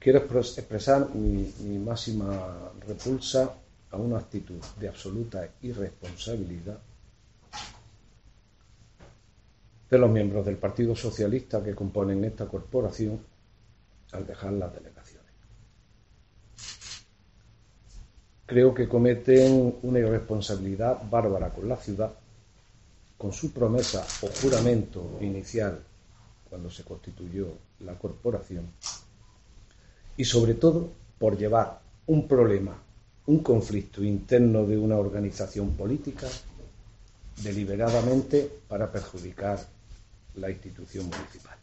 quiero expresar mi máxima repulsa a una actitud de absoluta irresponsabilidad de los miembros del Partido Socialista que componen esta corporación al dejar las delegaciones. Creo que cometen una irresponsabilidad bárbara con la ciudad, con su promesa o juramento inicial cuando se constituyó la corporación, y sobre todo por llevar un problema, un conflicto interno de una organización política deliberadamente para perjudicar la institución municipal.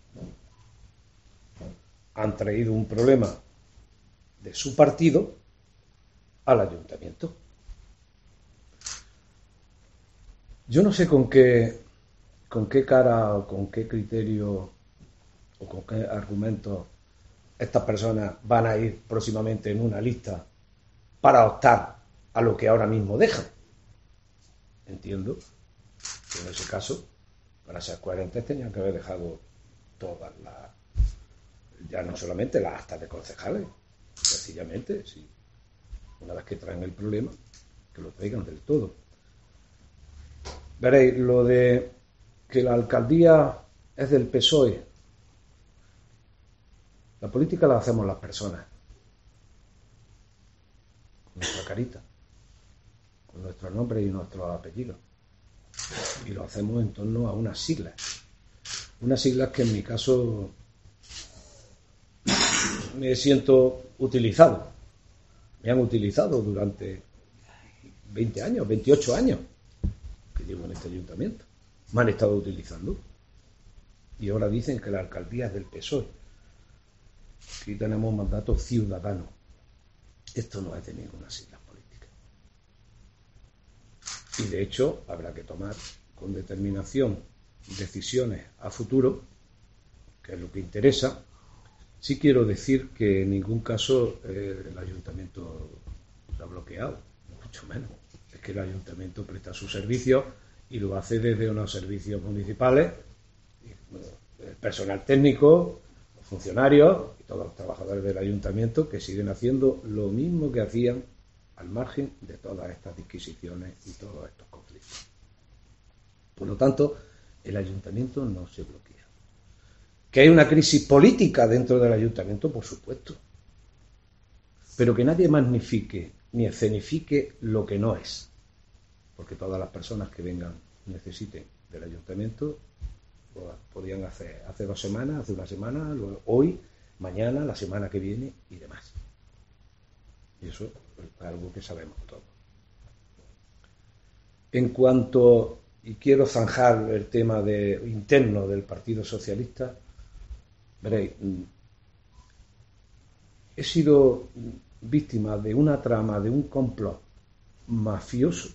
Han traído un problema de su partido al ayuntamiento. Yo no sé con qué cara o con qué criterio o con qué argumentos estas personas van a ir próximamente en una lista para optar a lo que ahora mismo dejan. Entiendo que en ese caso, para ser coherentes, tenían que haber dejado todas las, ya no solamente las actas de concejales, sencillamente, si una vez que traen el problema, que lo traigan del todo. Veréis, lo de que la alcaldía es del PSOE, la política la hacemos las personas, con nuestra carita, con nuestro nombre y nuestros apellidos, y lo hacemos en torno a unas siglas que en mi caso me siento utilizado, me han utilizado durante 20 años, 28 años que llevo en este ayuntamiento, me han estado utilizando y ahora dicen que la alcaldía es del PSOE. Aquí tenemos un mandato ciudadano. Esto no es de ninguna sigla política. Y de hecho habrá que tomar con determinación decisiones a futuro, que es lo que interesa. Sí quiero decir que en ningún caso el ayuntamiento se ha bloqueado, mucho menos. Es que el ayuntamiento presta sus servicios y lo hace desde unos servicios municipales, el personal técnico, los funcionarios y todos los trabajadores del ayuntamiento que siguen haciendo lo mismo que hacían al margen de todas estas disquisiciones y todos estos conflictos. Por lo tanto, el ayuntamiento no se bloquea. ¿Que hay una crisis política dentro del ayuntamiento? Por supuesto. Pero que nadie magnifique ni escenifique lo que no es. Porque todas las personas que vengan necesiten del ayuntamiento lo podían hacer hace 2 semanas, hace una semana, hoy, mañana, la semana que viene y demás. Y eso es algo que sabemos todos. En cuanto, y quiero zanjar el tema interno del Partido Socialista, veréis, he sido víctima de una trama, de un complot mafioso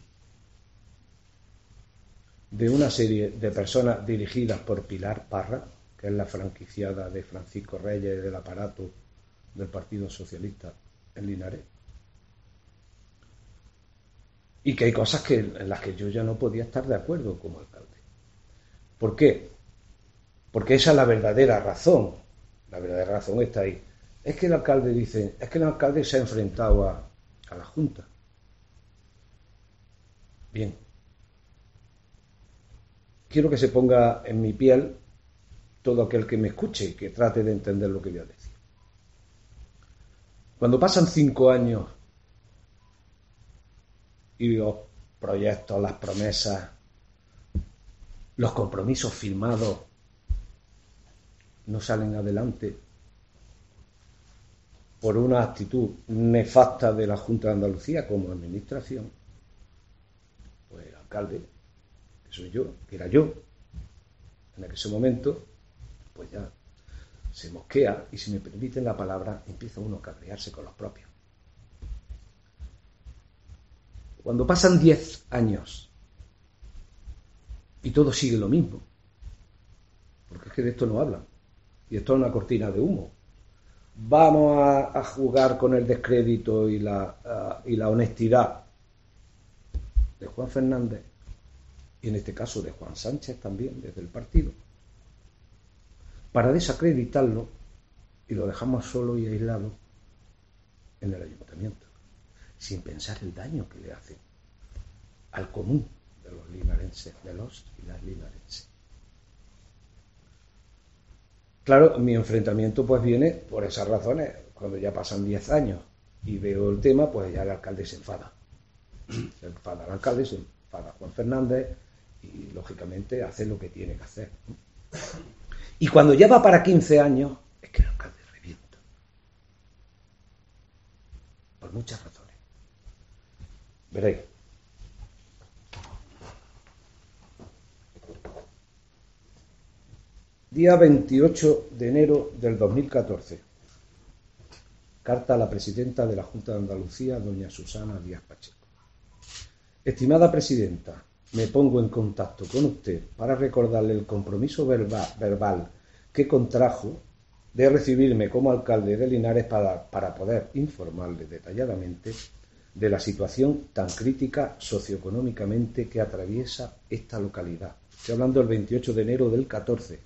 de una serie de personas dirigidas por Pilar Parra, que es la franquiciada de Francisco Reyes del aparato del Partido Socialista en Linares, y que hay cosas en las que yo ya no podía estar de acuerdo como alcalde. ¿Por qué? Porque esa es la verdadera razón. La verdadera razón está ahí. Es que el alcalde dice, es que el alcalde se ha enfrentado a la Junta. Bien. Quiero que se ponga en mi piel todo aquel que me escuche y que trate de entender lo que voy a decir. Cuando pasan 5 años y los proyectos, las promesas, los compromisos firmados no salen adelante por una actitud nefasta de la Junta de Andalucía como administración, pues el alcalde, que soy yo, que era yo, en ese momento, pues ya se mosquea y, si me permiten la palabra, empieza uno a cabrearse con los propios. Cuando pasan 10 años y todo sigue lo mismo, porque es que de esto no hablan, y esto es una cortina de humo. Vamos a jugar con el descrédito y la honestidad de Juan Fernández, y en este caso de Juan Sánchez también, desde el partido, para desacreditarlo y lo dejamos solo y aislado en el ayuntamiento, sin pensar el daño que le hace al común de los linarenses, de los y las linarenses. Claro, mi enfrentamiento pues viene por esas razones. Cuando ya pasan 10 años y veo el tema, pues ya el alcalde se enfada. Se enfada el alcalde, se enfada Juan Fernández y lógicamente hace lo que tiene que hacer. Y cuando ya va para 15 años, es que el alcalde revienta. Por muchas razones. Veréis. Día 28 de enero del 2014. Carta a la presidenta de la Junta de Andalucía, doña Susana Díaz Pacheco. Estimada presidenta, me pongo en contacto con usted para recordarle el compromiso verbal que contrajo de recibirme como alcalde de Linares para poder informarle detalladamente de la situación tan crítica socioeconómicamente que atraviesa esta localidad. Estoy hablando del 28 de enero del 14.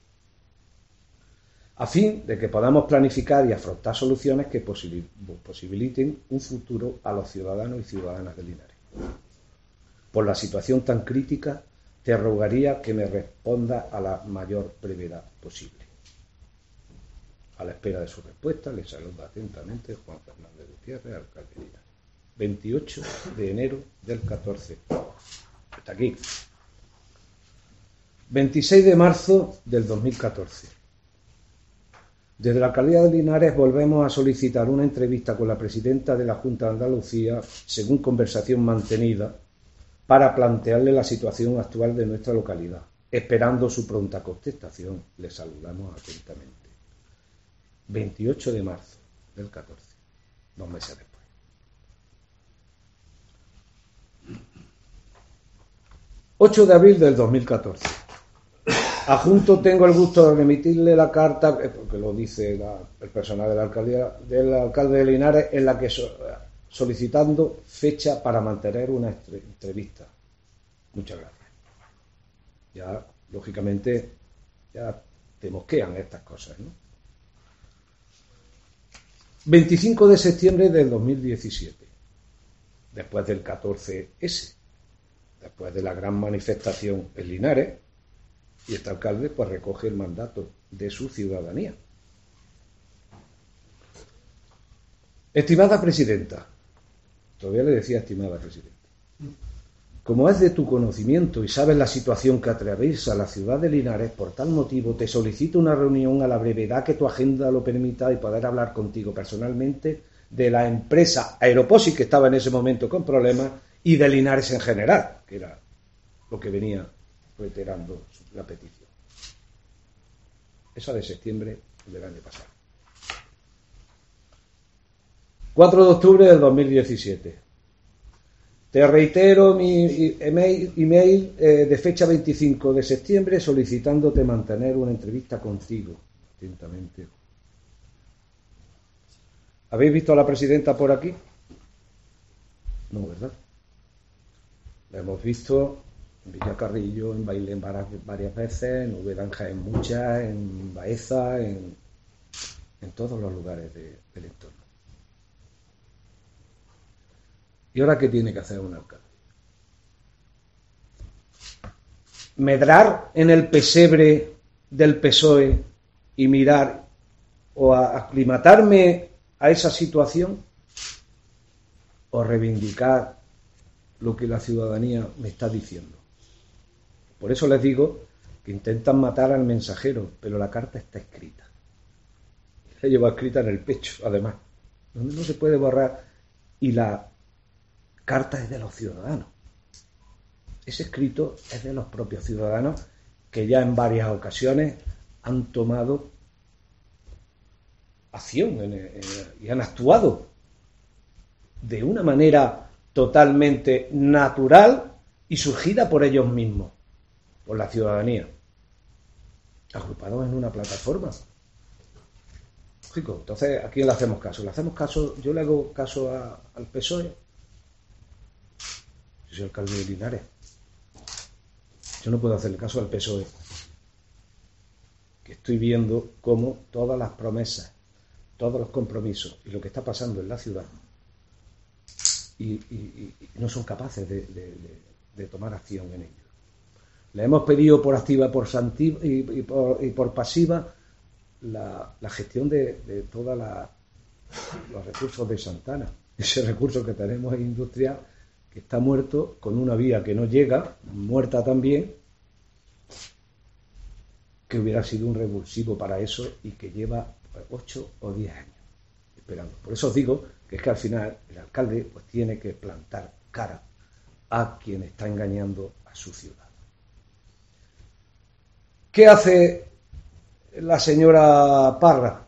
A fin de que podamos planificar y afrontar soluciones que posibiliten un futuro a los ciudadanos y ciudadanas de Linares. Por la situación tan crítica, te rogaría que me responda a la mayor brevedad posible. A la espera de su respuesta, le saluda atentamente Juan Fernández Gutiérrez, alcalde de Linares. 28 de enero del 14. Hasta aquí. 26 de marzo del 2014. Desde la alcaldía de Linares volvemos a solicitar una entrevista con la presidenta de la Junta de Andalucía, según conversación mantenida, para plantearle la situación actual de nuestra localidad. Esperando su pronta contestación, le saludamos atentamente. 28 de marzo del 14, 2 meses después. ...8 de abril del 2014... Adjunto tengo el gusto de remitirle la carta, porque lo dice el personal de la alcaldía, del alcalde de Linares, en la que solicitando fecha para mantener una entrevista. Muchas gracias. Ya, lógicamente, ya te mosquean estas cosas, ¿no? 25 de septiembre del 2017, después del 14S, después de la gran manifestación en Linares, y este alcalde pues recoge el mandato de su ciudadanía. Estimada presidenta, todavía le decía estimada presidenta, como es de tu conocimiento y sabes la situación que atraviesa la ciudad de Linares, por tal motivo te solicito una reunión a la brevedad que tu agenda lo permita y poder hablar contigo personalmente de la empresa Aeroposis, que estaba en ese momento con problemas, y de Linares en general, que era lo que venía reiterando la petición. Esa de septiembre del año pasado. 4 de octubre del 2017. Te reitero mi email de fecha 25 de septiembre solicitándote mantener una entrevista contigo. Atentamente. ¿Habéis visto a la presidenta por aquí? No, ¿verdad? La hemos visto en Villacarrillo, en Bailén varias veces, en Úbeda en muchas, en Baeza, en todos los lugares del entorno. ¿Y ahora qué tiene que hacer un alcalde? ¿Medrar en el pesebre del PSOE y mirar o aclimatarme a esa situación? ¿O reivindicar lo que la ciudadanía me está diciendo? Por eso les digo que intentan matar al mensajero, pero la carta está escrita. La lleva escrita en el pecho, además, donde no se puede borrar, y la carta es de los ciudadanos. Ese escrito es de los propios ciudadanos que ya en varias ocasiones han tomado acción y han actuado de una manera totalmente natural y surgida por ellos mismos, por la ciudadanía, agrupados en una plataforma. Lógico, entonces, ¿a quién le hacemos caso? ¿Le hacemos caso? Yo le hago caso al PSOE. Yo soy alcalde de Linares. Yo no puedo hacerle caso al PSOE. Que estoy viendo cómo todas las promesas todos los compromisos y lo que está pasando en la ciudad y no son capaces de tomar acción en ello. Le hemos pedido por activa y por pasiva la gestión de todos los recursos de Santana. Ese recurso que tenemos es industrial, que está muerto, con una vía que no llega, muerta también, que hubiera sido un revulsivo para eso y que lleva 8 o 10 años esperando. Por eso os digo que es que al final el alcalde pues tiene que plantar cara a quien está engañando a su ciudad. ¿Qué hace la señora Parra?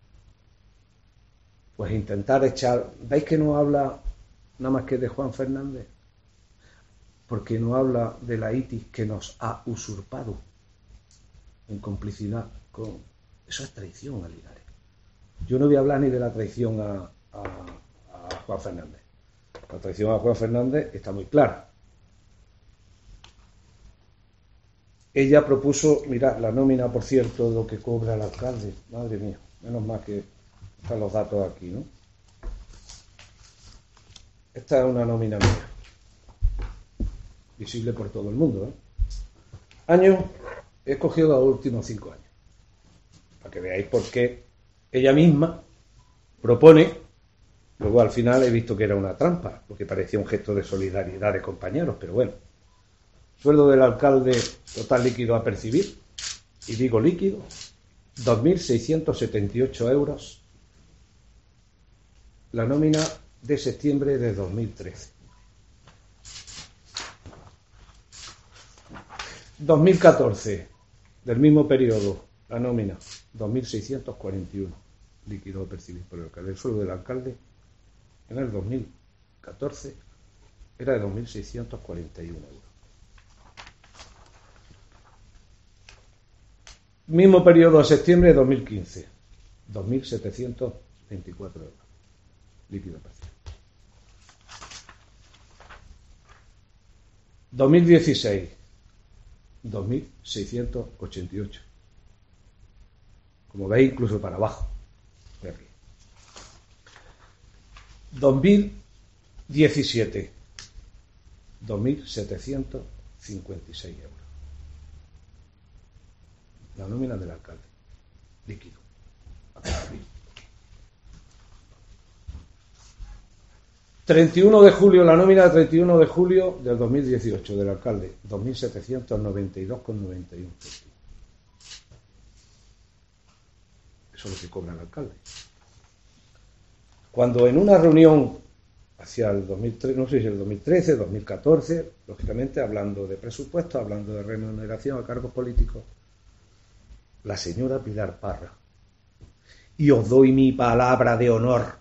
Pues intentar echar... ¿Veis que no habla nada más que de Juan Fernández? Porque no habla de la ITIS que nos ha usurpado en complicidad con... Eso es traición a Linares. Yo no voy a hablar ni de la traición a Juan Fernández. La traición a Juan Fernández está muy clara. Ella propuso, mirad, la nómina, por cierto, de lo que cobra el alcalde. Madre mía, menos mal que están los datos aquí, ¿no? Esta es una nómina mía. Visible por todo el mundo, ¿eh? Años, he escogido los últimos 5 años. Para que veáis por qué ella misma propone. Luego al final he visto que era una trampa, porque parecía un gesto de solidaridad de compañeros, pero bueno. Sueldo del alcalde total líquido a percibir, y digo líquido, 2.678 euros, la nómina de septiembre de 2013. 2014, del mismo periodo, la nómina, 2.641 líquido a percibir por el alcalde. El sueldo del alcalde en el 2014 era de 2.641 euros. Mismo periodo de septiembre de 2015, 2.724 euros líquido parcial. 2016, 2.688. Como veis, incluso para abajo. De aquí. 2017, 2.756 euros. La nómina del alcalde, líquido. 31 de julio, la nómina de 31 de julio del 2018 del alcalde, 2.792,91. Eso es lo que cobra el alcalde. Cuando en una reunión hacia el 2013, no sé si el 2013, 2014, lógicamente hablando de presupuesto, hablando de remuneración a cargos políticos, la señora Pilar Parra, y os doy mi palabra de honor,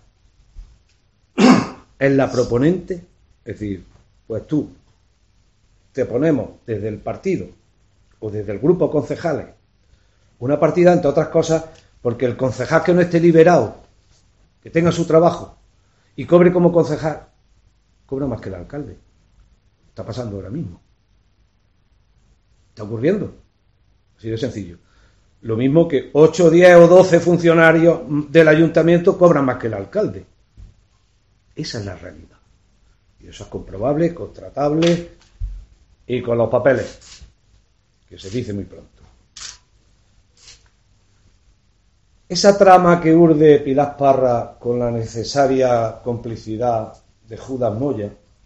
es la proponente, es decir, pues tú te ponemos desde el partido o desde el grupo de concejales una partida, entre otras cosas, porque el concejal que no esté liberado, que tenga su trabajo y cobre como concejal, cobra más que el alcalde. Está pasando ahora mismo. Está ocurriendo. Así de sencillo. Lo mismo que 8, 10 o 12 funcionarios del ayuntamiento cobran más que el alcalde. Esa es la realidad. Y eso es comprobable, contratable y con los papeles, que se dice muy pronto. Esa trama que urde Pilar Parra con la necesaria complicidad de Judas Moya,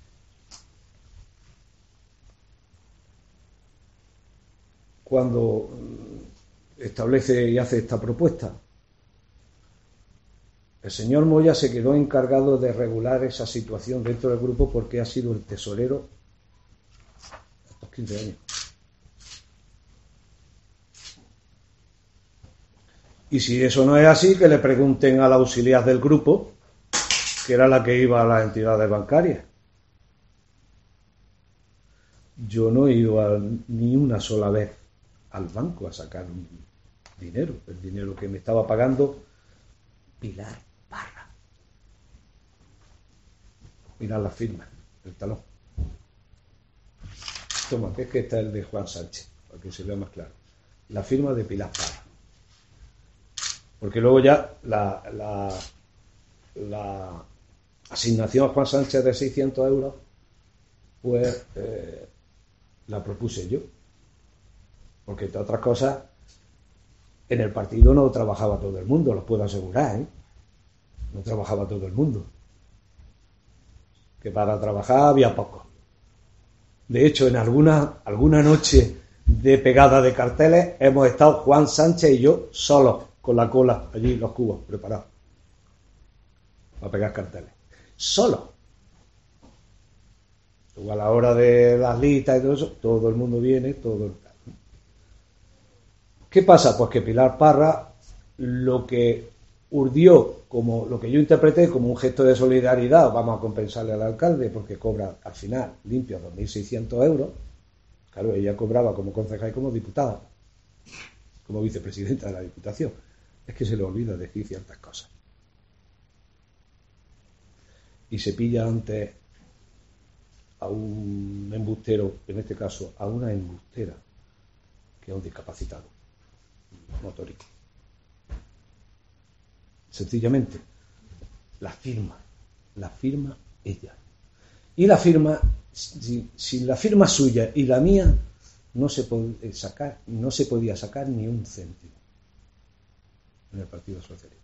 cuando establece y hace esta propuesta, el señor Moya se quedó encargado de regular esa situación dentro del grupo porque ha sido el tesorero estos 15 años. Y si eso no es así, que le pregunten a la auxiliar del grupo, que era la que iba a las entidades bancarias. Yo no he ido ni una sola vez al banco a sacar dinero, el dinero que me estaba pagando Pilar Parra. Mirad la firma, el talón. Toma, que es que está el de Juan Sánchez, para que se vea más claro. La firma de Pilar Parra. Porque luego ya la asignación a Juan Sánchez de 600 euros, pues la propuse yo. Porque, entre otras cosas, en el partido no trabajaba todo el mundo, lo puedo asegurar, ¿eh? No trabajaba todo el mundo. Que para trabajar había poco. De hecho, en alguna noche de pegada de carteles hemos estado Juan Sánchez y yo solos, con la cola allí, los cubos preparados para pegar carteles. Solos. Luego a la hora de las listas y todo eso, todo el mundo viene, todo. ¿Qué pasa? Pues que Pilar Parra lo que urdió, como lo que yo interpreté como un gesto de solidaridad, vamos a compensarle al alcalde porque cobra al final limpio 2.600 euros. Claro, ella cobraba como concejal y como diputada, como vicepresidenta de la Diputación. Es que se le olvida decir ciertas cosas. Y se pilla antes a un embustero, en este caso a una embustera, que es un discapacitado motórico. Sencillamente, la firma ella. Y la firma, si la firma suya y la mía, no se podía sacar ni un céntimo en el Partido Socialista.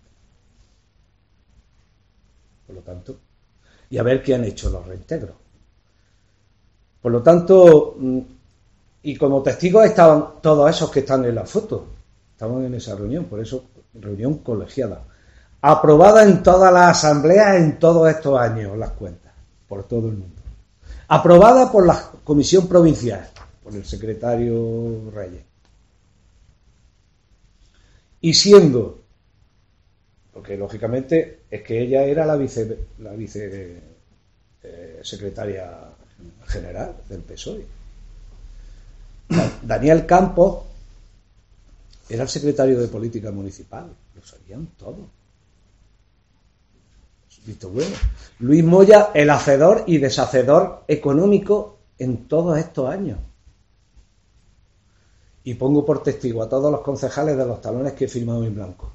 Por lo tanto, y a ver qué han hecho los reintegros. Por lo tanto, y como testigos estaban todos esos que están en la foto, estaban en esa reunión, por eso reunión colegiada, aprobada en todas las asambleas en todos estos años, las cuentas, por todo el mundo. Aprobada por la Comisión Provincial, por el secretario Reyes. Y siendo, porque lógicamente es que ella era la secretaria general del PSOE. Daniel Campos era el secretario de Política Municipal, lo sabían todos. Visto bueno. Luis Moya, el hacedor y deshacedor económico en todos estos años. Y pongo por testigo a todos los concejales de los talones que he firmado en blanco.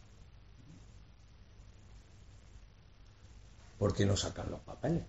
¿Por qué no sacan los papeles?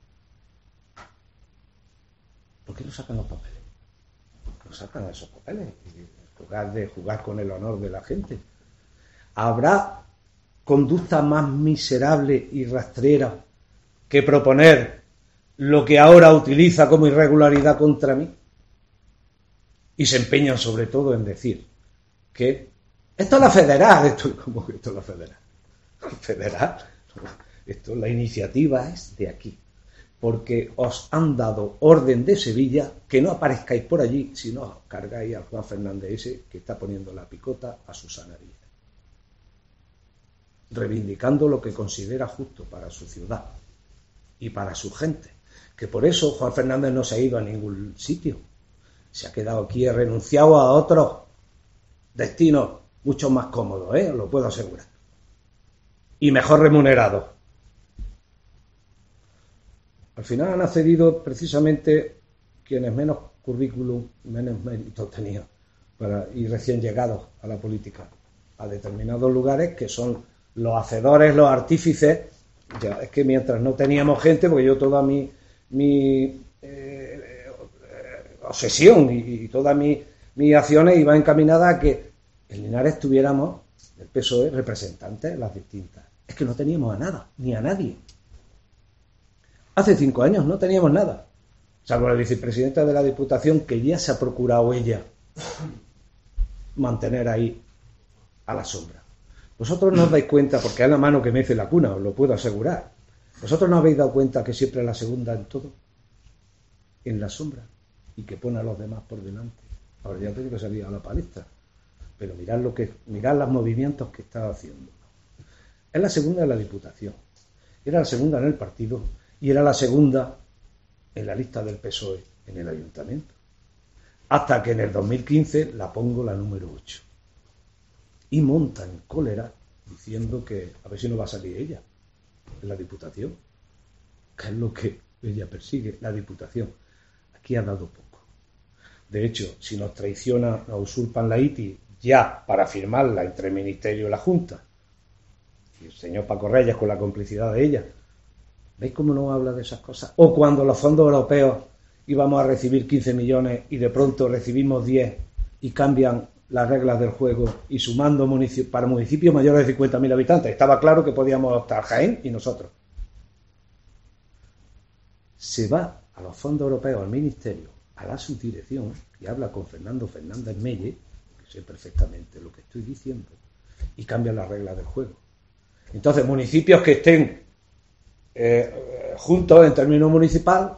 ¿Por qué no sacan los papeles? No sacan esos papeles. En lugar de jugar con el honor de la gente. ¿Habrá conducta más miserable y rastrera que proponer lo que ahora utiliza como irregularidad contra mí? Y se empeñan sobre todo en decir que esto es la federal. ¿Cómo que esto es la federal? ¿Federal? Esto, la iniciativa es de aquí. Porque os han dado orden de Sevilla que no aparezcáis por allí si no os cargáis al Juan Fernández ese que está poniendo la picota a sus narices, reivindicando lo que considera justo para su ciudad y para su gente. Que por eso Juan Fernández no se ha ido a ningún sitio. Se ha quedado aquí, ha renunciado a otros destinos mucho más cómodos, os lo puedo asegurar. Y mejor remunerados. Al final han accedido precisamente quienes menos currículum, menos méritos tenían y recién llegados a la política, a determinados lugares que son los hacedores, los artífices. Ya, es que mientras no teníamos gente, porque yo toda mi obsesión y todas mis acciones iban encaminadas a que en Linares tuviéramos el PSOE representantes, las distintas. Es que no teníamos a nada, ni a nadie. Hace 5 años no teníamos nada, salvo la vicepresidenta de la Diputación, que ya se ha procurado ella mantener ahí a la sombra. Vosotros no os dais cuenta, porque es la mano que mece la cuna, os lo puedo asegurar. Vosotros no habéis dado cuenta que siempre es la segunda en todo, en la sombra, y que pone a los demás por delante. Ahora ya tengo que salir a la palestra, pero mirad los movimientos que está haciendo. Es la segunda en la Diputación, era la segunda en el partido y era la segunda en la lista del PSOE en el ayuntamiento. Hasta que en el 2015 la pongo la número 8. Y montan cólera diciendo que a ver si no va a salir ella en la Diputación, que es lo que ella persigue, la Diputación. Aquí ha dado poco. De hecho, si nos traiciona, nos usurpan la ITI ya para firmarla entre el Ministerio y la Junta, y el señor Paco Reyes con la complicidad de ella. ¿Veis cómo no habla de esas cosas? O cuando los fondos europeos íbamos a recibir 15 millones y de pronto recibimos 10 y cambian las reglas del juego y sumando para municipios mayores de 50.000 habitantes. Estaba claro que podíamos optar Jaén y nosotros. Se va a los fondos europeos, al ministerio, a la subdirección, y habla con Fernando Fernández Melle, que sé perfectamente lo que estoy diciendo, y cambian las reglas del juego. Entonces, municipios que estén juntos en términos municipal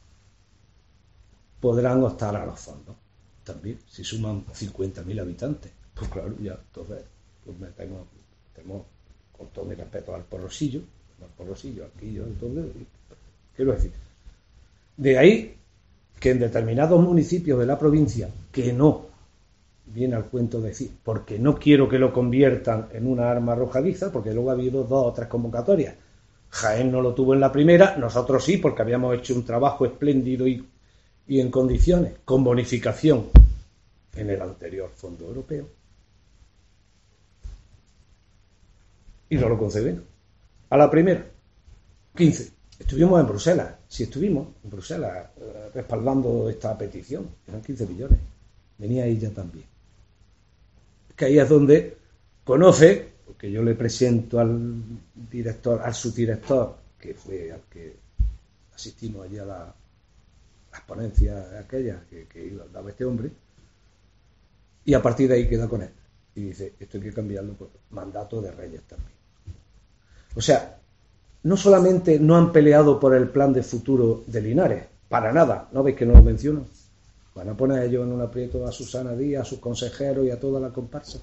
podrán optar a los fondos también, si suman 50.000 habitantes. Pues claro, ya, entonces, pues metemos con todo mi respeto al porrosillo, aquí yo, entonces, quiero decir, de ahí que en determinados municipios de la provincia, que no viene al cuento decir, porque no quiero que lo conviertan en una arma arrojadiza, porque luego ha habido 2 o 3 convocatorias. Jaén no lo tuvo en la primera, nosotros sí, porque habíamos hecho un trabajo espléndido y en condiciones, con bonificación en el anterior fondo europeo. Y no lo concedieron. A la primera, 15. Estuvimos en Bruselas, sí estuvimos en Bruselas respaldando esta petición, eran 15 millones. Venía ella también. Que ahí es donde conoce, porque yo le presento al director, al subdirector, que fue al que asistimos allí a las ponencias aquellas que daba este hombre, y a partir de ahí queda con él. Y dice, esto hay que cambiarlo por mandato de Reyes también. O sea, no solamente no han peleado por el plan de futuro de Linares, para nada, ¿no veis que no lo menciono? Van a poner ellos en un aprieto a Susana Díaz, a sus consejeros y a toda la comparsa.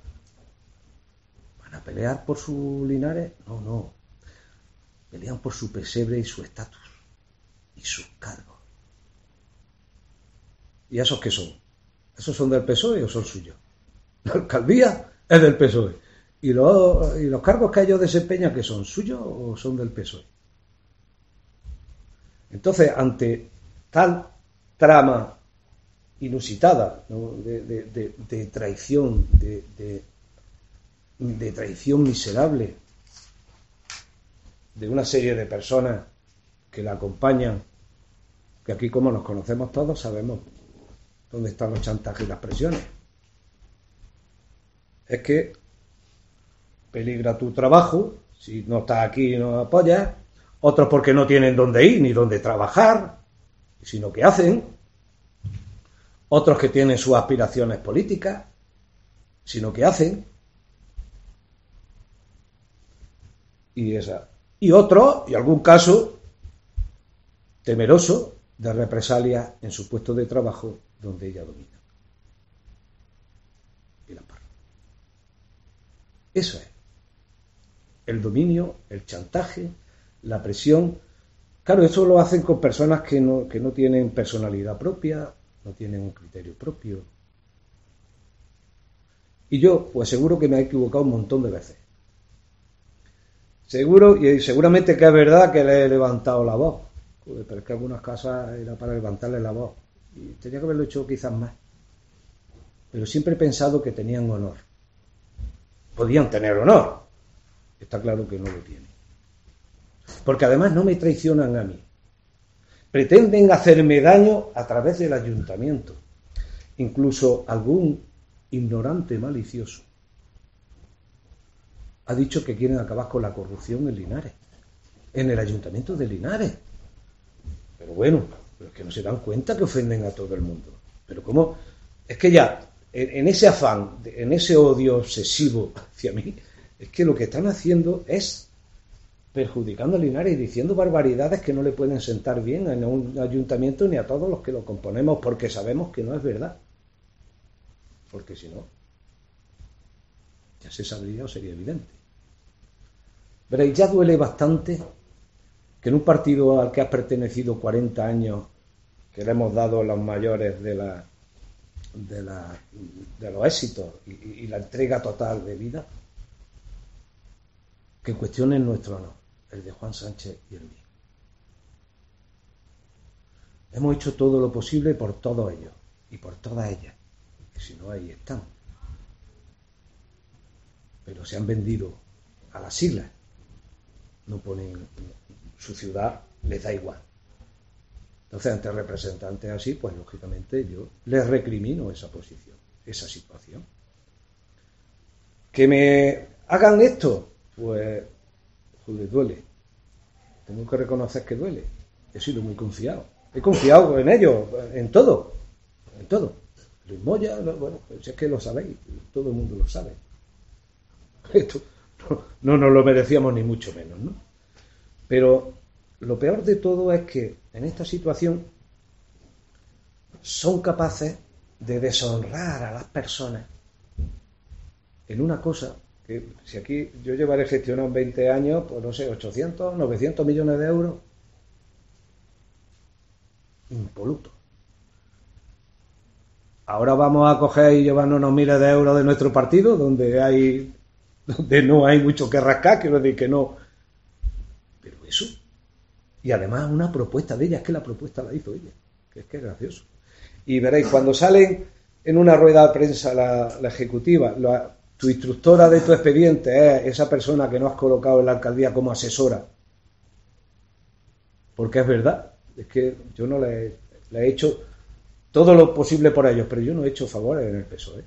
¿Van a pelear por su Linares? No. Pelean por su pesebre y su estatus y sus cargos. ¿Y esos qué son? ¿Esos son del PSOE o son suyos? La alcaldía es del PSOE. ¿Y los cargos que ellos desempeñan, que son suyos o son del PSOE? Entonces, ante tal trama inusitada, ¿no? de traición, de traición miserable de una serie de personas que la acompañan, que aquí como nos conocemos todos sabemos dónde están los chantajes y las presiones. Es que peligra tu trabajo, si no estás aquí y no apoyas, otros porque no tienen dónde ir ni dónde trabajar, sino que hacen, otros que tienen sus aspiraciones políticas, sino que hacen, y otros, y algún caso, temeroso de represalias en su puesto de trabajo donde ella domina. Y la parra. Eso es. El dominio, el chantaje, la presión. Claro, eso lo hacen con personas que no tienen personalidad propia, no tienen un criterio propio. Y yo, pues seguro que me he equivocado un montón de veces. Seguro, y seguramente que es verdad que le he levantado la voz. Pero es que algunas casas era para levantarle la voz. Y tenía que haberlo hecho quizás más. Pero siempre he pensado que tenían honor. Podían tener honor. Está claro que no lo tienen. Porque además no me traicionan a mí. Pretenden hacerme daño a través del ayuntamiento. Incluso algún ignorante malicioso ha dicho que quieren acabar con la corrupción en Linares. En el ayuntamiento de Linares. Pero bueno, pero es que no se dan cuenta que ofenden a todo el mundo. Pero cómo, es que ya, en ese afán, en ese odio obsesivo hacia mí, es que lo que están haciendo es perjudicando a Linares y diciendo barbaridades que no le pueden sentar bien en un ayuntamiento ni a todos los que lo componemos, porque sabemos que no es verdad. Porque si no, ya se sabría o sería evidente. Veréis, ya duele bastante que en un partido al que has pertenecido 40 años, que le hemos dado los mayores de los éxitos y la entrega total de vida, que cuestionen nuestro honor, el de Juan Sánchez y el mío. Hemos hecho todo lo posible por todos ellos y por todas ellas, que si no ahí están. pero se han vendido a las siglas. No ponen su ciudad, les da igual. Entonces, ante representantes así, pues lógicamente yo les recrimino esa posición, esa situación. Que me hagan esto, pues, joder, duele. Tengo que reconocer que duele. He sido muy confiado. He confiado en ellos, en todo. En todo. Luis Moya, bueno, pues es que lo sabéis, todo el mundo lo sabe. Esto no nos lo merecíamos ni mucho menos, ¿no? Pero lo peor de todo es que en esta situación son capaces de deshonrar a las personas en una cosa que, si aquí yo llevaré gestionado 20 años, pues no sé, 800, 900 millones de euros, impoluto. Ahora vamos a coger y llevarnos unos miles de euros de nuestro partido, donde no hay mucho que rascar, quiero decir que no. Pero eso, y además una propuesta de ella, es que la propuesta la hizo ella, que es gracioso. Y veréis, cuando salen en una rueda de prensa la ejecutiva, tu instructora de tu expediente es esa persona que no has colocado en la alcaldía como asesora, porque es verdad, es que yo no le he hecho todo lo posible por ellos, pero yo no he hecho favores en el PSOE.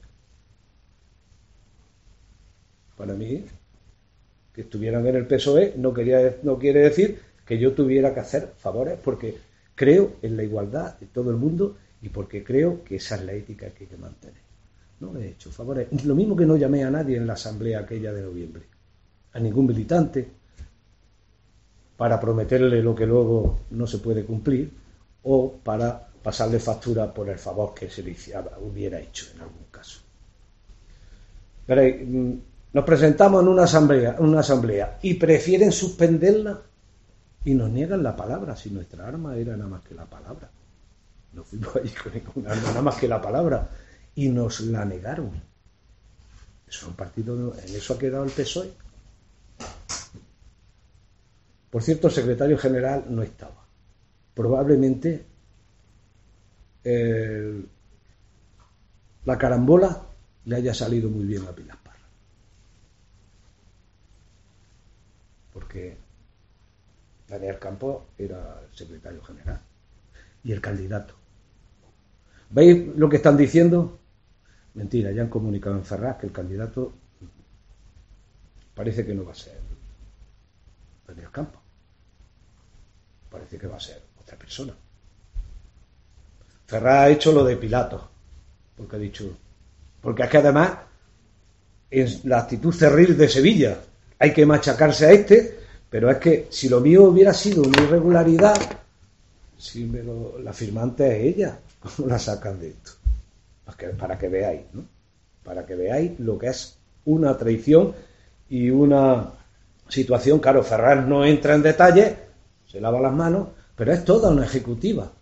Para mí, que estuvieran en el PSOE no quiere decir que yo tuviera que hacer favores, porque creo en la igualdad de todo el mundo y porque creo que esa es la ética que hay que mantener. No le he hecho favores. Lo mismo que no llamé a nadie en la asamblea aquella de noviembre, a ningún militante, para prometerle lo que luego no se puede cumplir o para pasarle factura por el favor que se le hubiera hecho en algún caso. Veréis, nos presentamos en una asamblea y prefieren suspenderla y nos niegan la palabra, si nuestra arma era nada más que la palabra. No fuimos allí con ninguna arma, nada más que la palabra, y nos la negaron. Eso es un partido, en eso ha quedado el PSOE. Por cierto, el secretario general no estaba. Probablemente la carambola le haya salido muy bien a Pilar Parra. Porque Daniel Campos era el secretario general y el candidato. ¿Veis lo que están diciendo? Mentira, ya han comunicado en Ferraz que el candidato parece que no va a ser Daniel Campos. Parece que va a ser otra persona. Ferraz ha hecho lo de Pilato, porque ha dicho, porque es que además en la actitud cerril de Sevilla hay que machacarse a pero es que si lo mío hubiera sido una irregularidad, si la firmante es ella, ¿cómo la sacan de esto? Para que veáis, ¿no? Para que veáis lo que es una traición y una situación. Claro, Ferraz no entra en detalle, se lava las manos, pero es toda una ejecutiva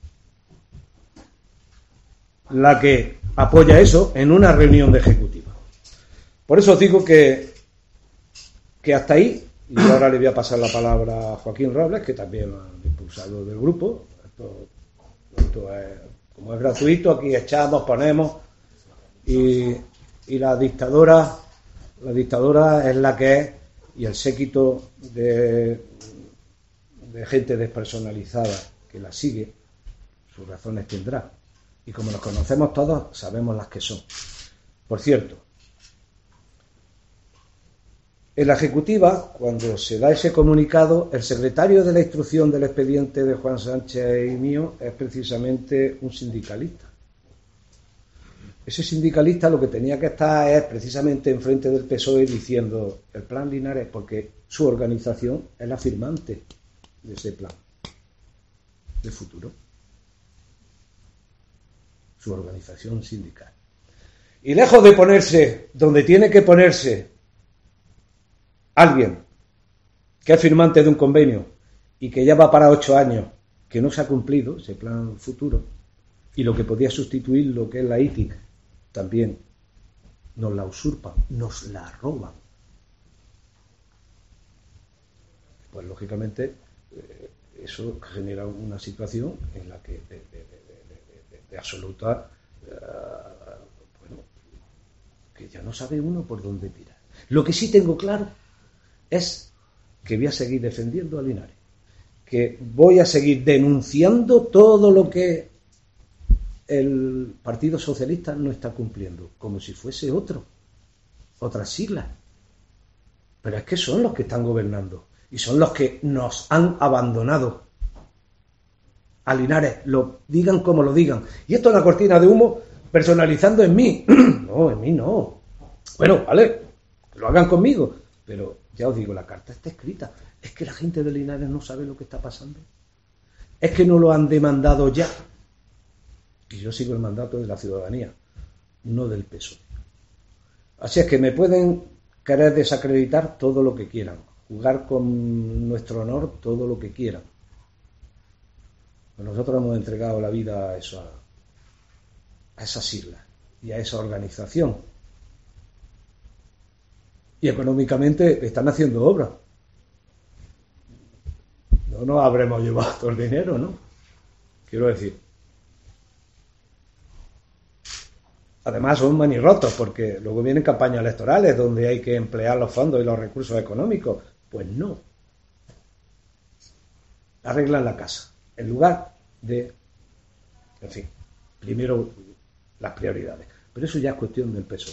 la que apoya eso en una reunión de ejecutiva. Por eso os digo que hasta ahí, y ahora le voy a pasar la palabra a Joaquín Robles, que también lo han impulsado del grupo. Esto es, como es gratuito, aquí echamos, ponemos, y la dictadora es la que es, y el séquito de gente despersonalizada que la sigue, sus razones tendrá. Y como nos conocemos todos, sabemos las que son. Por cierto, en la ejecutiva, cuando se da ese comunicado, el secretario de la instrucción del expediente de Juan Sánchez y mío es precisamente un sindicalista. Ese sindicalista lo que tenía que estar es precisamente enfrente del PSOE diciendo el plan Linares, porque su organización es la firmante de ese plan de futuro. Su organización sindical. Y lejos de ponerse donde tiene que ponerse alguien que es firmante de un convenio y que ya va para 8 años, que no se ha cumplido ese plan futuro, y lo que podía sustituir lo que es la ITIC, también nos la usurpan, nos la roban. Pues lógicamente eso genera una situación en la que de absoluta, bueno, que ya no sabe uno por dónde tirar. Lo que sí tengo claro es que voy a seguir defendiendo a Linares, que voy a seguir denunciando todo lo que el Partido Socialista no está cumpliendo, como si fuese otras siglas. Pero es que son los que están gobernando y son los que nos han abandonado a Linares, lo digan como lo digan. Y esto es una cortina de humo personalizando en mí. No, en mí no. Bueno, vale, que lo hagan conmigo, pero ya os digo, la carta está escrita. Es que la gente de Linares no sabe lo que está pasando. Es que no lo han demandado ya. Y yo sigo el mandato de la ciudadanía, no del PSOE. Así es que me pueden querer desacreditar todo lo que quieran, jugar con nuestro honor todo lo que quieran. Pero nosotros hemos entregado la vida a esas siglas y a esa organización. Y económicamente están haciendo obras. No nos habremos llevado todo el dinero, ¿no? Quiero decir. Además son manirrotos, porque luego vienen campañas electorales donde hay que emplear los fondos y los recursos económicos. Pues no. Arreglan la casa. En lugar de, en fin, primero las prioridades. Pero eso ya es cuestión del PSOE.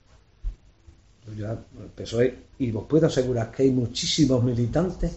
Ya el PSOE, y os puedo asegurar que hay muchísimos militantes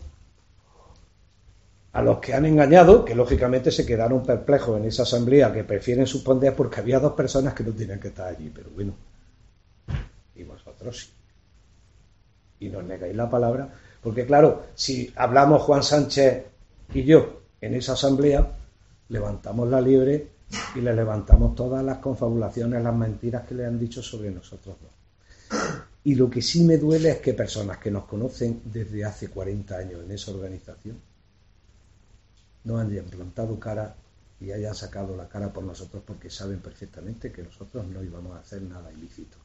a los que han engañado, que lógicamente se quedaron perplejos en esa asamblea, que prefieren suspender porque había 2 personas que no tenían que estar allí, pero bueno, y vosotros sí. Y nos negáis la palabra, porque claro, si hablamos Juan Sánchez y yo en esa asamblea, levantamos la liebre y le levantamos todas las confabulaciones, las mentiras que le han dicho sobre nosotros dos. Y lo que sí me duele es que personas que nos conocen desde hace 40 años en esa organización no hayan plantado cara y hayan sacado la cara por nosotros, porque saben perfectamente que nosotros no íbamos a hacer nada ilícito.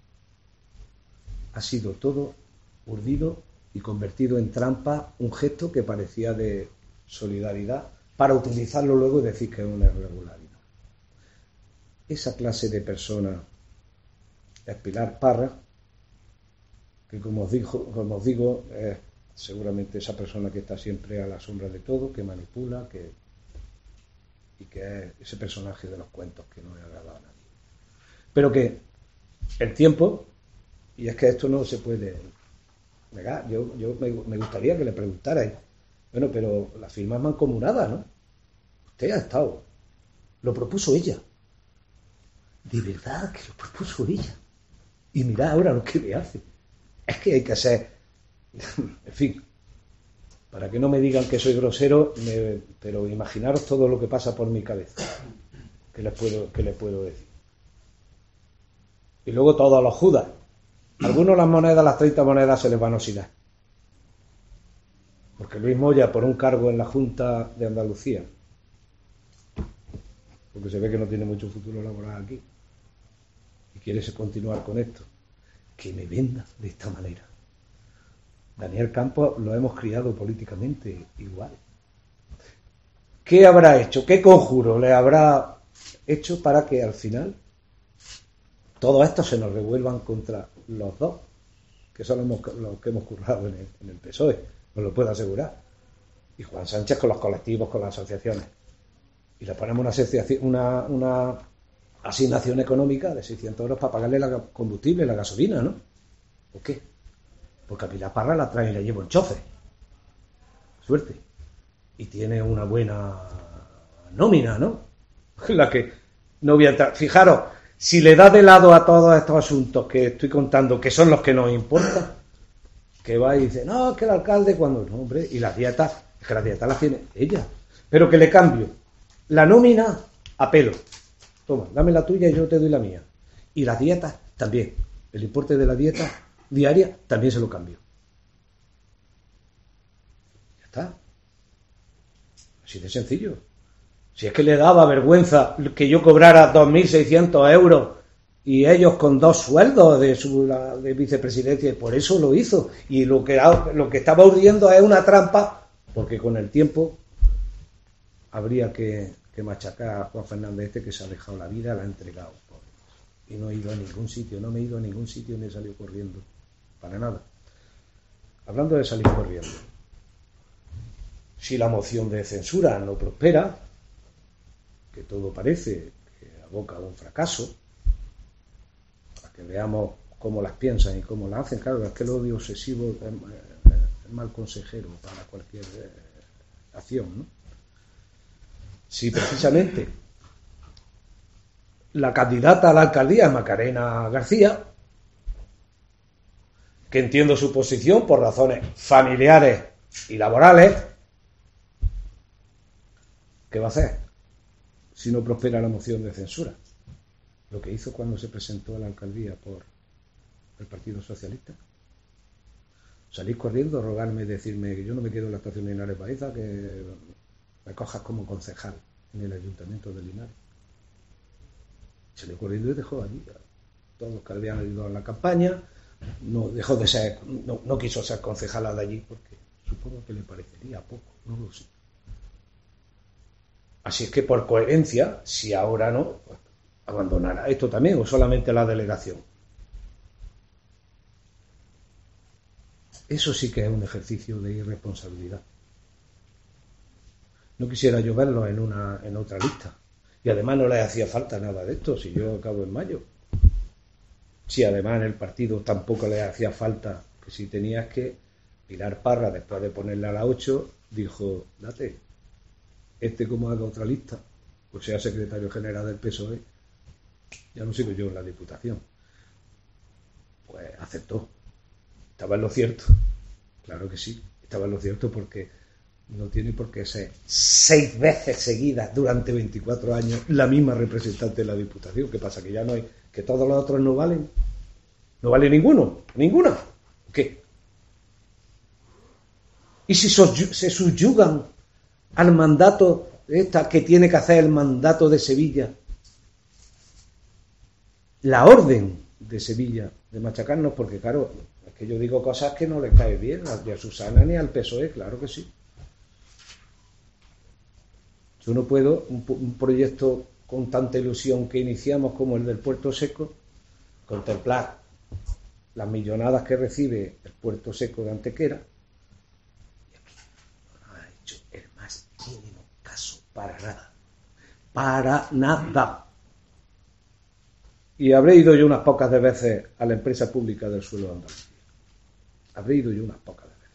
Ha sido todo urdido y convertido en trampa, un gesto que parecía de solidaridad, para utilizarlo luego y decir que es una irregularidad. Esa clase de persona es Pilar Parra, que como os digo, es seguramente esa persona que está siempre a la sombra de todo, que manipula, y que es ese personaje de los cuentos que no le agrada a nadie. Pero que el tiempo, y es que esto no se puede negar, yo me gustaría que le preguntarais, bueno, pero las firmas mancomunadas, ¿no? Usted ha estado, lo propuso ella. De verdad que lo propuso ella. Y mirad ahora lo que le hace. Es que hay que ser, en fin, para que no me digan que soy grosero, pero imaginaros todo lo que pasa por mi cabeza, que les puedo decir. Y luego todos los Judas. Algunos las monedas, las 30 monedas se les van a oxidar. Porque Luis Moya, por un cargo en la Junta de Andalucía, porque se ve que no tiene mucho futuro laboral aquí, y quiere continuar con esto, que me venda de esta manera. Daniel Campos lo hemos criado políticamente igual. ¿Qué habrá hecho? ¿Qué conjuro le habrá hecho para que al final todo esto se nos revuelvan contra los dos, que son los que hemos currado en el PSOE? Os lo puedo asegurar. Y Juan Sánchez con los colectivos, con las asociaciones. Y le ponemos una asignación económica de 600 euros para pagarle la combustible, la gasolina, ¿no? ¿Por qué? Porque a Pilar Parra la trae y la llevo en chofer. Suerte. Y tiene una buena nómina, ¿no? La que no voy a entrar. Fijaros, si le da de lado a todos estos asuntos que estoy contando, que son los que nos importan, que va y dice, no, es que el alcalde cuando... No, hombre, y las dietas, es que las dietas las tiene ella. Pero que le cambio la nómina a pelo. Toma, dame la tuya y yo te doy la mía. Y las dietas también. El importe de la dieta diaria también se lo cambio. Ya está. Así de sencillo. Si es que le daba vergüenza que yo cobrara 2.600 euros y ellos con 2 sueldos de vicepresidencia, y por eso lo hizo. Y lo que estaba urdiendo es una trampa, porque con el tiempo habría que machacar a Juan Fernández que se ha dejado la vida, la ha entregado. Y no he ido a ningún sitio, no me he ido a ningún sitio ni he salido corriendo para nada. Hablando de salir corriendo. Si la moción de censura no prospera, que todo parece que aboca a un fracaso, para que veamos cómo las piensan y cómo las hacen, claro, es que el odio obsesivo es mal consejero para cualquier acción, ¿no? Si precisamente la candidata a la alcaldía es Macarena García, que entiendo su posición por razones familiares y laborales, ¿qué va a hacer si no prospera la moción de censura? Lo que hizo cuando se presentó a la alcaldía por el Partido Socialista. Salir corriendo, rogarme, decirme que yo no me quedo en la estación de Linares Baeza, que me cojas como concejal en el Ayuntamiento de Linares. Salió corriendo y dejó allí a todos los que habían ayudado en la campaña. No dejó de ser, no quiso ser concejala de allí porque supongo que le parecería poco, no lo sé. Así es que por coherencia, si ahora no, pues abandonará esto también o solamente la delegación. Eso sí que es un ejercicio de irresponsabilidad. No quisiera yo verlo en otra lista. Y además no le hacía falta nada de esto, si yo acabo en mayo. Si además en el partido tampoco le hacía falta, que si tenías que Pilar Parra, después de ponerle a la 8, dijo, date, como haga otra lista, o sea secretario general del PSOE, ya no sigo yo en la Diputación. Pues aceptó. Estaba en lo cierto. Claro que sí, estaba en lo cierto porque no tiene por qué ser 6 veces seguidas durante 24 años la misma representante de la Diputación. ¿Qué pasa? Que ya no hay, que todos los otros no valen. No vale ninguna. ¿Qué? ¿Y si se subyugan al mandato que tiene que hacer el mandato de Sevilla? La orden de Sevilla de machacarnos, porque claro, es que yo digo cosas que no les cae bien ni a Susana ni al PSOE, claro que sí. Yo no puedo, un proyecto con tanta ilusión que iniciamos como el del Puerto Seco, contemplar las millonadas que recibe el Puerto Seco de Antequera, y aquí no ha hecho el más mínimo caso para nada. Y habré ido yo unas pocas de veces a la empresa pública del suelo de Andalucía. Habré ido yo unas pocas de veces.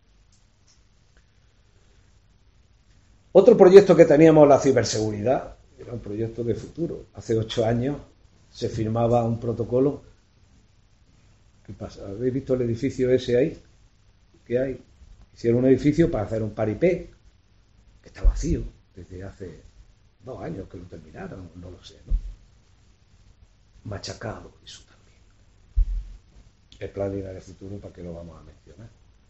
Otro proyecto que teníamos, la ciberseguridad, era un proyecto de futuro. Hace 8 años se firmaba un protocolo. ¿Qué pasa? ¿Habéis visto el edificio ese ahí? ¿Qué hay? Hicieron un edificio para hacer un paripé, que está vacío desde hace 2 años que lo terminaron, no lo sé, ¿no? Machacado, eso también. El plan de Linares Futuro, ¿para qué lo vamos a mencionar?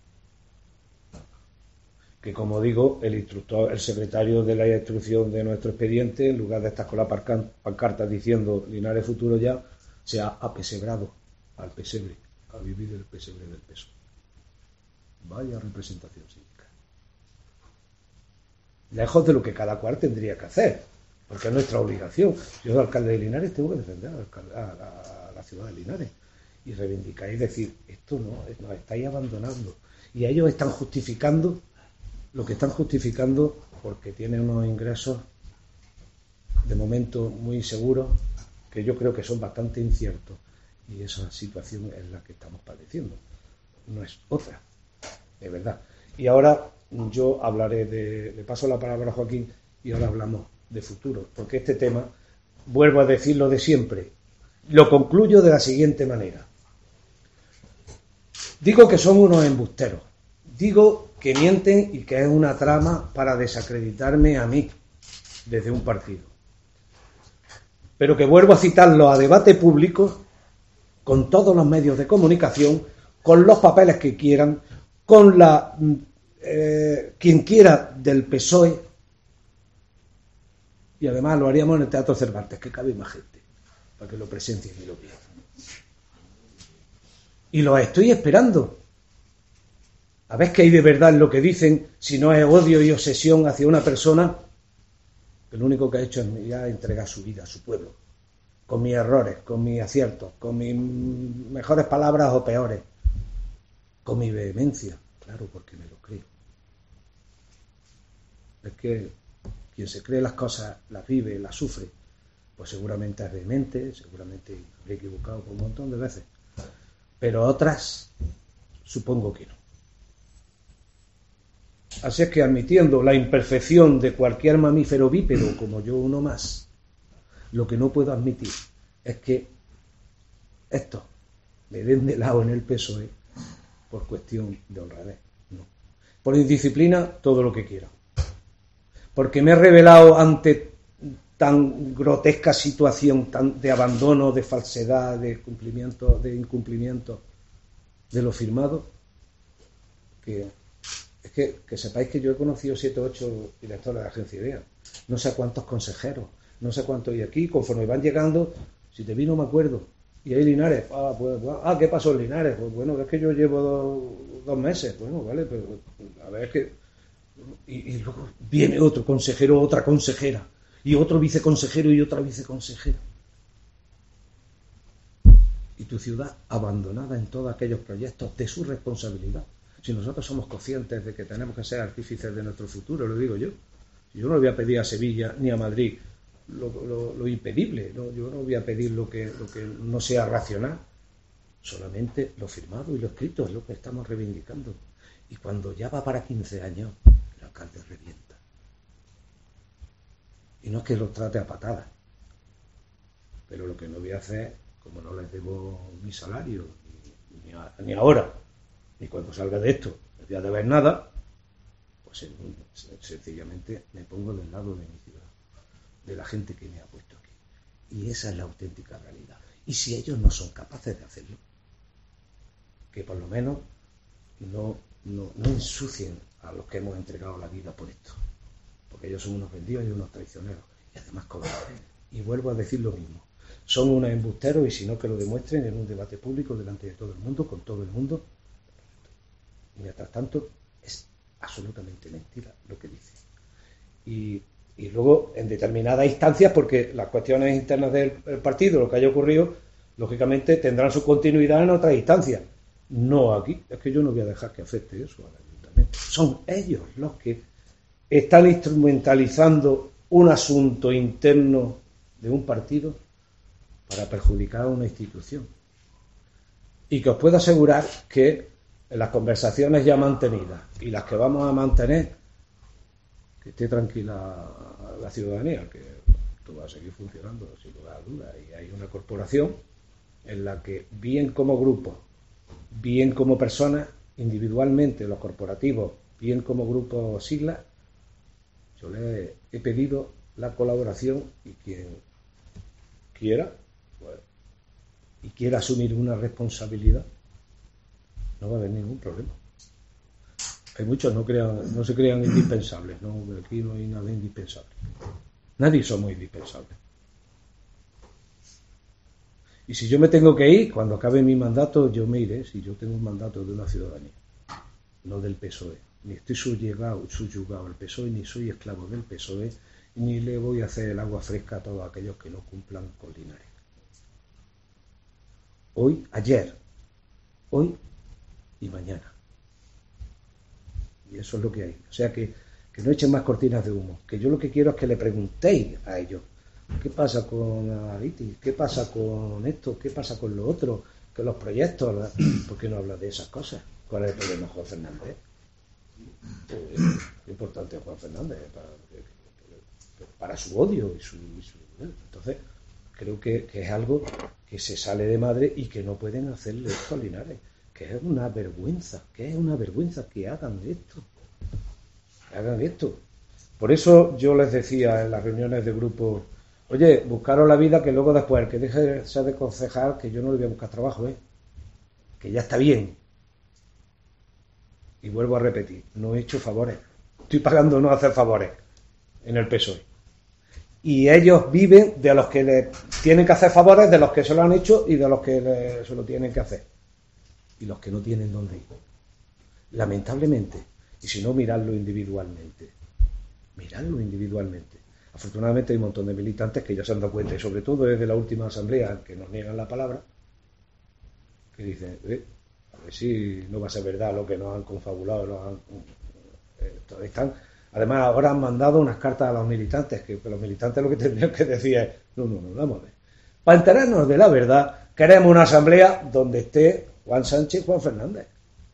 Que como digo, el secretario de la instrucción de nuestro expediente, en lugar de estar con la pancarta diciendo Linares Futuro ya, se ha apesebrado al pesebre, a vivir el pesebre del PSOE. Vaya representación sindical. Lejos de lo que cada cual tendría que hacer, porque es nuestra obligación. Yo, alcalde de Linares, tengo que defender a la ciudad de Linares y reivindicar y decir, esto no, nos estáis abandonando. Y ellos están justificando lo que están justificando porque tienen unos ingresos de momento muy inseguros, que yo creo que son bastante inciertos, y esa situación es la que estamos padeciendo, no es otra, de verdad. Y ahora yo hablaré le paso la palabra a Joaquín y ahora hablamos de futuro, porque este tema, vuelvo a decir lo de siempre, lo concluyo de la siguiente manera. Digo que son unos embusteros, digo que mienten y que es una trama para desacreditarme a mí desde un partido. Pero que vuelvo a citarlo a debate público, con todos los medios de comunicación, con los papeles que quieran, con quien quiera del PSOE, y además lo haríamos en el Teatro Cervantes, que cabe más gente, para que lo presencien y lo vean. Y los estoy esperando. A ver qué hay de verdad en lo que dicen, si no es odio y obsesión hacia una persona que lo único que ha hecho es ya entregar su vida a su pueblo, con mis errores, con mis aciertos, con mis mejores palabras o peores, con mi vehemencia, claro, porque me lo creo. Es que quien se cree las cosas, las vive, las sufre, pues seguramente es vehemente, seguramente habré equivocado un montón de veces, pero otras supongo que no. Así es que, admitiendo la imperfección de cualquier mamífero bípedo, como yo uno más, lo que no puedo admitir es que esto me den de lado en el PSOE por cuestión de honradez. No. Por indisciplina, todo lo que quiera. Porque me he revelado ante tan grotesca situación de abandono, de falsedad, de incumplimiento de lo firmado, que sepáis que yo he conocido 7 o 8 directores de agencia IDEA, no sé cuántos consejeros, no sé cuántos, y aquí conforme van llegando, si te vi no me acuerdo, y hay Linares, ¿qué pasó en Linares? Pues bueno, es que yo llevo 2 meses, bueno, vale, pero a ver, es que, y luego viene otro consejero, otra consejera, y otro viceconsejero y otra viceconsejera, y tu ciudad abandonada en todos aquellos proyectos de su responsabilidad. Si nosotros somos conscientes de que tenemos que ser artífices de nuestro futuro, lo digo yo. Yo no voy a pedir a Sevilla ni a Madrid lo impedible, ¿no? Yo no voy a pedir lo que no sea racional, solamente lo firmado y lo escrito es lo que estamos reivindicando. Y cuando ya va para 15 años, el alcalde revienta. Y no es que los trate a patadas, pero lo que no voy a hacer, como no les debo mi salario, ni ahora, y cuando salga de esto no voy a deber nada, pues sencillamente me pongo del lado de mi ciudad, de la gente que me ha puesto aquí. Y esa es la auténtica realidad. Y si ellos no son capaces de hacerlo, que por lo menos no ensucien a los que hemos entregado la vida por esto, porque ellos son unos vendidos y unos traicioneros, y además cobardes. Y vuelvo a decir lo mismo, son unos embusteros, y si no, que lo demuestren en un debate público delante de todo el mundo, con todo el mundo. Y mientras tanto, es absolutamente mentira lo que dice. Y luego, en determinadas instancias, porque las cuestiones internas del partido, lo que haya ocurrido, lógicamente tendrán su continuidad en otras instancias. No aquí. Es que yo no voy a dejar que afecte eso al ayuntamiento. Son ellos los que están instrumentalizando un asunto interno de un partido para perjudicar a una institución. Y que os puedo asegurar que en las conversaciones ya mantenidas y las que vamos a mantener, que esté tranquila la ciudadanía, que esto va a seguir funcionando sin lugar a dudas, y hay una corporación en la que, bien como grupo, bien como personas, individualmente los corporativos, bien como grupo siglas, yo le he pedido la colaboración, y quien quiera, pues, y quiera asumir una responsabilidad, no va a haber ningún problema. Hay muchos no se crean indispensables, no, aquí no hay nada indispensable. Nadie somos indispensables. Y si yo me tengo que ir, cuando acabe mi mandato, yo me iré, si yo tengo un mandato de una ciudadanía, no del PSOE. Ni estoy subyugado al PSOE, ni soy esclavo del PSOE, ni le voy a hacer el agua fresca a todos aquellos que no cumplan con Linares. Hoy y mañana. Y eso es lo que hay. O sea que no echen más cortinas de humo. Que yo lo que quiero es que le preguntéis a ellos: ¿qué pasa con Avitis? ¿Qué pasa con esto? ¿Qué pasa con lo otro? Que los proyectos, ¿por qué no habla de esas cosas? ¿Cuál es el problema, Juan Fernández? Lo importante es Juan Fernández para su odio y su entonces creo que es algo que se sale de madre y que no pueden hacerle esto a Linares, que es una vergüenza que hagan esto. Por eso yo les decía en las reuniones de grupo: oye, buscaros la vida, que luego después el que deje de ser de concejal, que yo no le voy a buscar trabajo, que ya está bien. Y vuelvo a repetir, no he hecho favores, estoy pagando no hacer favores en el PSOE. Y ellos viven de los que les tienen que hacer favores, de los que se lo han hecho y de los que se lo tienen que hacer. Y los que no tienen dónde ir. Lamentablemente. Y si no, miradlo individualmente. Afortunadamente hay un montón de militantes que ya se han dado cuenta, y sobre todo desde la última asamblea, que nos niegan la palabra, que dicen: a ver, ver si no va a ser verdad lo que nos han confabulado, están. Además, ahora han mandado unas cartas a los militantes, que los militantes lo que tendrían que decir es, no, vamos a ver. Para enterarnos de la verdad, queremos una asamblea donde esté Juan Sánchez y Juan Fernández.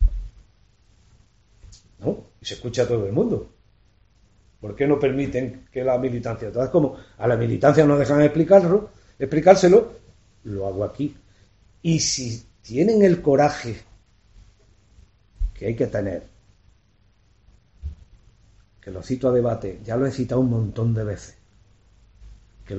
¿No? Y se escucha a todo el mundo. ¿Por qué no permiten que la militancia? Entonces, como a la militancia no dejan explicárselo, lo hago aquí. Y si tienen el coraje que hay que tener, que lo cito a debate, ya lo he citado un montón de veces, que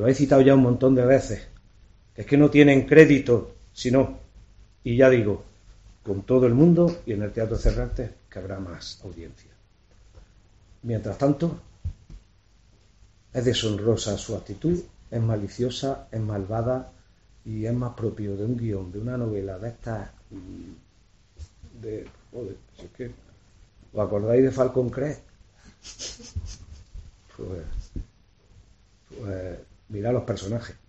es que no tienen crédito, sino, y ya digo, con todo el mundo y en el Teatro Cervantes, que habrá más audiencia. Mientras tanto, es deshonrosa su actitud, es maliciosa, es malvada y es más propio de un guión, de una novela de estas joder, si es que ¿os acordáis de Falcon Crest? Pues mirad los personajes.